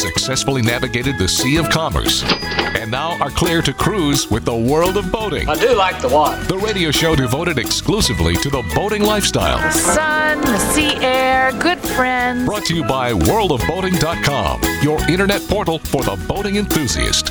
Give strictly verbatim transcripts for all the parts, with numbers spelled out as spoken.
successfully navigated the Sea of Commerce and now are clear to cruise with the world of boating. I do like the water. The radio show devoted exclusively to the boating lifestyle. The sun, the sea air, good friends. Brought to you by world of boating dot com, your internet portal for the boating enthusiast.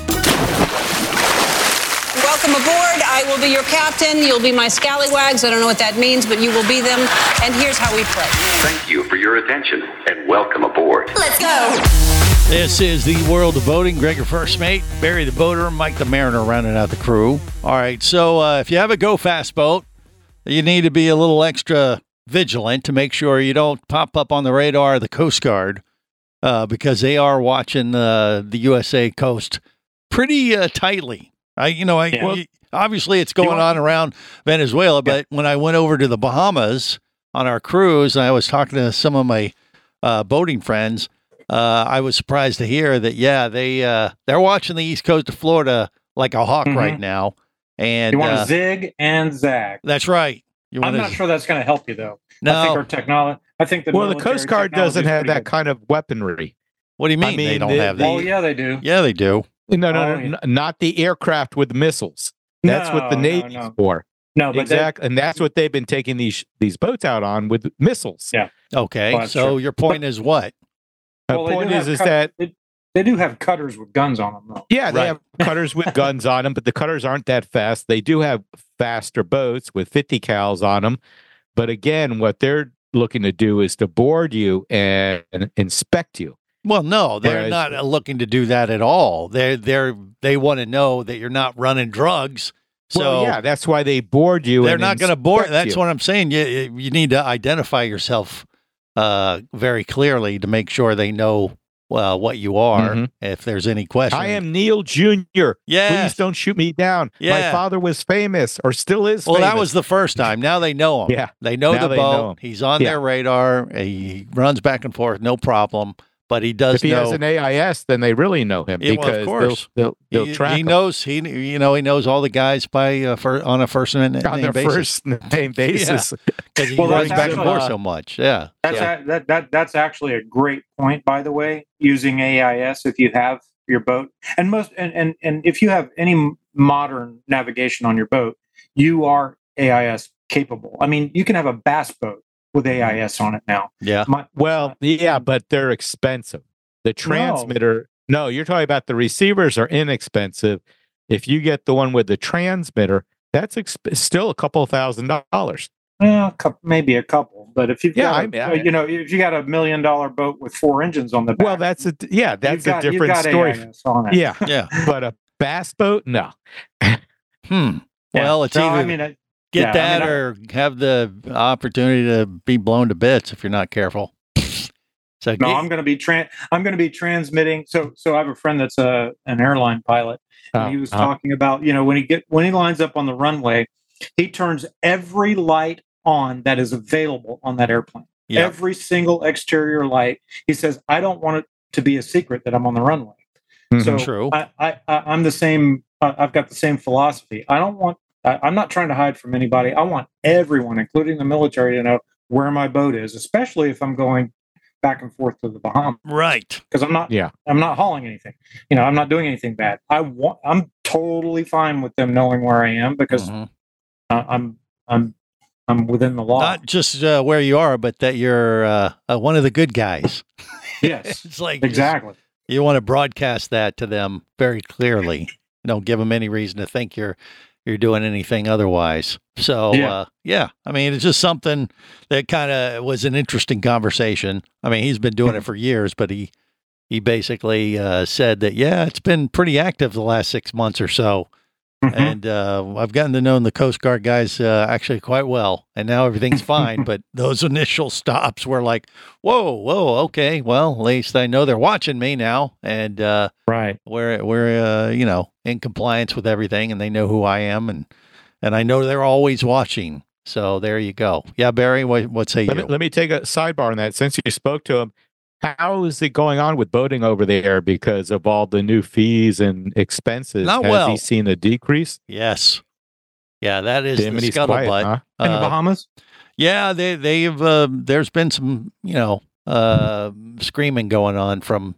Welcome aboard. I will be your captain. You'll be my scallywags. I don't know what that means, but you will be them. And here's how we play. Thank you for your attention and welcome aboard. Let's go. This is the world of boating. Greg, your first mate. Barry the boater. Mike the mariner rounding out the crew. All right, so uh, if you have a Go Fast boat, you need to be a little extra vigilant to make sure you don't pop up on the radar of the Coast Guard uh, because they are watching uh, the U S A coast pretty uh, tightly. I, you know, I Yeah. well, obviously it's going want- on around Venezuela, but when I went over to the Bahamas on our cruise, and I was talking to some of my uh, boating friends, uh, I was surprised to hear that, yeah, they, uh, they're watching the east coast of Florida like a hawk Mhm. right now. And You want uh, to zig and zag. that's right. You I'm wanna- not sure that's going to help you, though. I think No. our technology. I think the Well, the military Coast Guard technology doesn't is have pretty that good. kind of weaponry. What do you mean, I they mean, don't the- have the- that? Oh yeah, they do. Yeah, they do. No, no, Oh, no, yeah. n- not the aircraft with missiles. That's what the No, no, Navy's no. for. No, but they- Exactly, and that's what they've been taking these these boats out on with missiles. Yeah. Okay, Well, that's so true. your point is what? The well, they point do is, have is cut- that they, they do have cutters with guns on them, though. yeah, they Right. have cutters with guns on them, but the cutters aren't that fast. They do have faster boats with fifty cals on them, but again, what they're looking to do is to board you and, and inspect you. Well, no, they're Whereas- not uh, looking to do that at all. They're they're they want to know that you're not running drugs. So well, yeah, that's why they board you. they're and not going to board. inspect That's you. what I'm saying. You you need to identify yourself uh, very clearly to make sure they know well what you are. Mhm. If there's any question, I am Neil Junior Yes. Please don't shoot me down. Yeah. My father was famous, or still is. Well, that famous. was the first time. Now they know him. Yeah. They know Now the they boat. know him. He's on Yeah. their radar. He runs back and forth, no problem. But he does If he know. has an A I S, then they really know him Yeah, well, of because course. they'll they'll, they'll he, track he him knows he you know he knows all the guys by uh, for, on a first name, on name their basis first name basis. because he Well, runs that's back and actually, forth uh, so much. Yeah, That's Yeah. a, that that that's actually a great point, by the way. Using A I S if you have your boat, and most and and, and if you have any modern navigation on your boat, you are A I S capable. I mean, you can have a bass boat with A I S on it now. yeah. My, Well, yeah, but they're expensive. The transmitter, no. you're talking about the receivers are inexpensive. If you get the one with the transmitter, that's exp- still a couple thousand dollars. well, a coup- maybe a couple, but if you've Yeah, got, I a- mean, I- you know, if you got a million dollar boat with four engines on the back, Well, that's a yeah, you've that's got- a you've different got story. A I S on it. Yeah, Yeah. but a bass boat, no. Hmm. Yeah. Well, it's So, either I mean, I- get yeah, I that mean, I- or have the opportunity to be blown to bits if you're not careful. So No, get- I'm going to be tran- I'm going to be transmitting. So, so I have a friend that's a an airline pilot. And Oh, he was oh. talking about, you know, when he get when he lines up on the runway, he turns every light on that is available on that airplane. Yeah. Every single exterior light. He says, I don't want it to be a secret that I'm on the runway. Mhm. So True. I, I, I I'm the same. I- I've got the same philosophy. I don't want. I, I'm not trying to hide from anybody. I want everyone, including the military, to know where my boat is, especially if I'm going back and forth to the Bahamas. right. Because I'm not, Yeah. I'm not hauling anything. You know, I'm not doing anything bad. I want, I'm totally fine with them knowing where I am because Mhm. uh, I'm, I'm, I'm within the law. Not just uh, where you are, but that you're uh, uh, one of the good guys. Yes, It's like exactly. you want to broadcast that to them very clearly. You don't give them any reason to think you're you're doing anything otherwise. So Yeah. uh, yeah, I mean, it's just something that kind of was an interesting conversation. I mean, he's been doing it for years, but he he basically uh, said that yeah, it's been pretty active the last six months or so. Mhm. And uh, I've gotten to know the Coast Guard guys uh, actually quite well, and now everything's fine. But those initial stops were like, "Whoa, whoa, okay. Well, at least I know they're watching me now, and uh, Right. we're we're uh, you know in compliance with everything, and they know who I am, and and I know they're always watching. So there you go. Yeah, Barry, what what say Let you? me, let me take a sidebar on that. Since you spoke to him, how is it going on with boating over there because of all the new fees and expenses? Not Has well. he seen a decrease? Yes. Yeah, that is Damn the it, he's quiet, scuttlebutt. huh? In the Uh, Bahamas? Yeah, they they've uh, there's been some you know uh, screaming going on from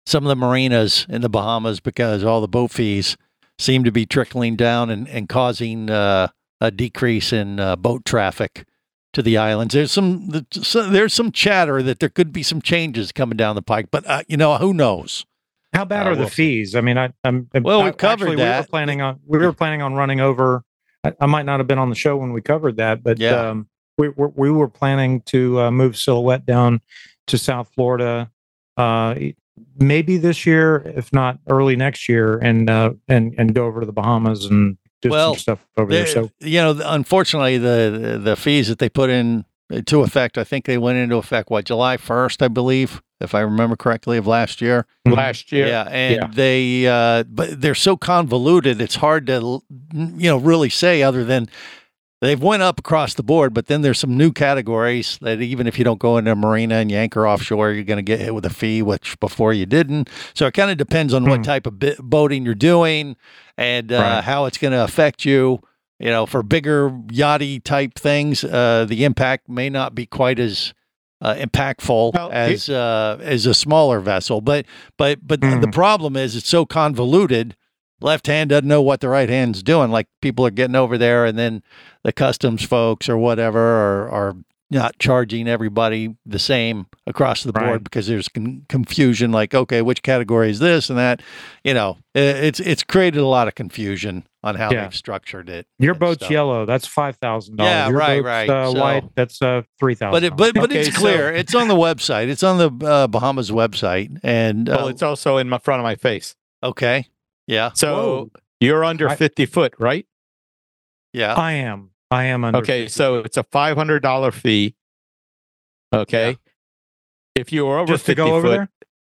some of the marinas in the Bahamas because all the boat fees seem to be trickling down and, and causing uh, a decrease in uh, boat traffic to the islands. There's some there's some chatter that there could be some changes coming down the pike, but uh, you know, who knows? How bad Uh, are the we'll fees? I mean, I, I'm Well, we I- covered actually, that. We were planning on we were planning on running over. I, I might not have been on the show when we covered that, but Yeah. um, we were we were planning to uh, move Silhouette down to South Florida, uh, maybe this year, if not early next year, and uh, and and go over to the Bahamas and do Well, some stuff over there. They- So you know, unfortunately, the the fees that they put in to effect, I think they went into effect what July first, I believe, if I remember correctly, of last year. Last year. Yeah, and Yeah. they, uh, but they're so convoluted, it's hard to, you know, really say other than they've went up across the board. But then there's some new categories that even if you don't go into a marina and you anchor offshore, you're going to get hit with a fee, which before you didn't. So it kind of depends on what type of bi- boating you're doing and uh, Right. how it's going to affect you. You know, for bigger yachty type things, uh, the impact may not be quite as uh, impactful Well, as uh, as a smaller vessel. But but but Mm. the problem is it's so convoluted. Left hand doesn't know what the right hand's doing. Like people are getting over there, and then the customs folks or whatever are are not charging everybody the same across the board Right. because there's con- confusion. Like, okay, which category is this and that? You know, i- it's it's created a lot of confusion on how Yeah. they've structured it. your and boat's stuff. yellow. That's five thousand dollars. Yeah, your right, boat's, right. Uh, So- white. That's uh, three thousand. But it, but but Okay, it's so- clear. It's on the website. It's on the uh, Bahamas website. And uh, Well, it's also in my front of my face. okay, yeah, So Whoa. you're under I- fifty foot, right? yeah, I am. I am under. Okay, fifty. so it's a five hundred dollar fee. Okay. Yeah. If you are over just to fifty go over foot, there.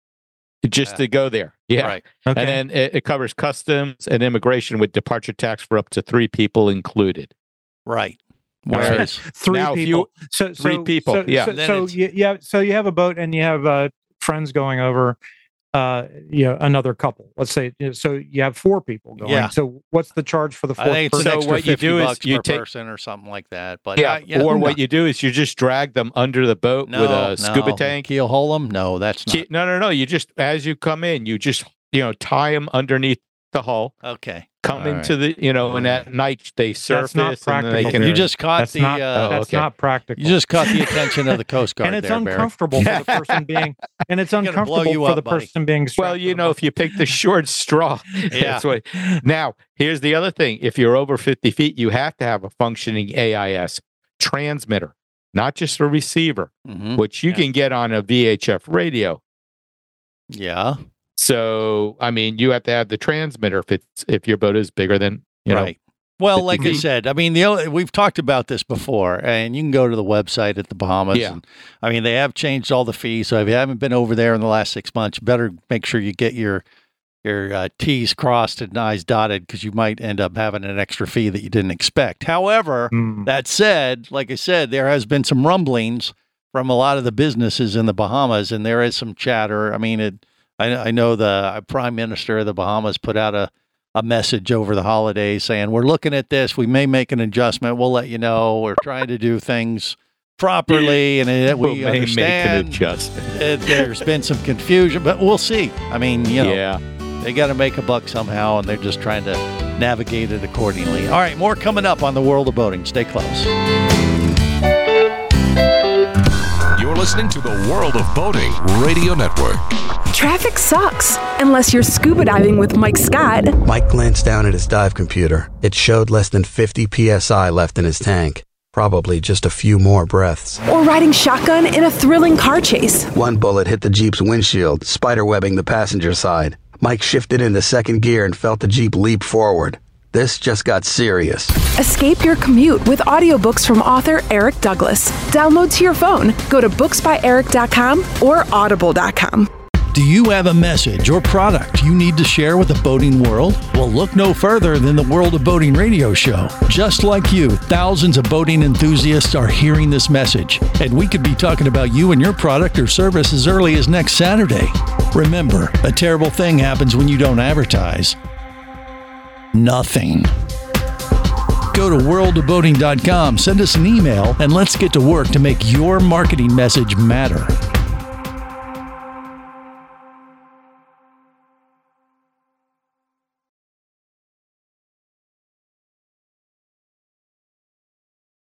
just Yeah. to go there. Yeah. right. Okay. And then it, it covers customs and immigration with departure tax for up to three people included. Right. All right. Whereas, three Now, if people. you- so three so- people, So, yeah. So, Then so it's- you, yeah. So you have a boat and you have uh, friends going over. Uh, you know, another couple. Let's say. You know, so you have four people going. Yeah. So what's the charge for the I fourth think it's person? an So extra what you fifty do is bucks you per take- person or something like that. But Yeah. I- yeah, or who what knows? you do is you just drag them under the boat no, with a scuba no. tank. Keel hole 'em? No, that's not. Ke- No, no, no. You just, as you come in, you just, you know, tie them underneath the hull, Okay. come All into the, you know, and at night they surface. not and then they practical. can, You just caught That's the not. uh, that's okay. not practical. you just caught the attention of the Coast Guard and it's there, Barry. uncomfortable for the person being. And it's Gonna blow uncomfortable you for up, the buddy. person being. well, strapped you to the know, boat. if you pick the short straw. Yeah. That's what. Now, here's the other thing. If you're over fifty feet, you have to have a functioning A I S transmitter, not just a receiver, Mhm. which you Yeah. can get on a V H F radio. Yeah. So, I mean, you have to have the transmitter if it's if your boat is bigger than, you know. right. Well, like I fifty feet. said, I mean, the o- we've talked about this before, and you can go to the website at the Bahamas. Yeah. And, I mean, they have changed all the fees. So if you haven't been over there in the last six months, you better make sure you get your your uh, T's crossed and I's dotted because you might end up having an extra fee that you didn't expect. However, Mm. that said, like I said, there has been some rumblings from a lot of the businesses in the Bahamas, and there is some chatter. I mean, it. I, I know the Prime Minister of the Bahamas put out a, a message over the holidays saying, we're looking at this. We may make an adjustment. We'll let you know. We're trying to do things properly, and it, we We'll may make an understand adjustment. that there's been some confusion, but we'll see. I mean, you know, Yeah. they got to make a buck somehow, and they're just trying to navigate it accordingly. All right, more coming up on the World of Boating. Stay close. You're listening to the World of Boating Radio Network. Traffic sucks, unless you're scuba diving with Mike Scott. Mike glanced down at his dive computer. It showed less than fifty P S I left in his tank. Probably just a few more breaths. Or riding shotgun in a thrilling car chase. One bullet hit the Jeep's windshield, spiderwebbing the passenger side. Mike shifted into second gear and felt the Jeep leap forward. This just got serious. Escape your commute with audiobooks from author Eric Douglas. Download to your phone. Go to books by eric dot com or audible dot com. Do you have a message or product you need to share with the boating world? Well, look no further than the World of Boating radio show. Just like you, thousands of boating enthusiasts are hearing this message, and we could be talking about you and your product or service as early as next Saturday. Remember, a terrible thing happens when you don't advertise. Nothing. Go to world of boating dot com, send us an email, and let's get to work to make your marketing message matter.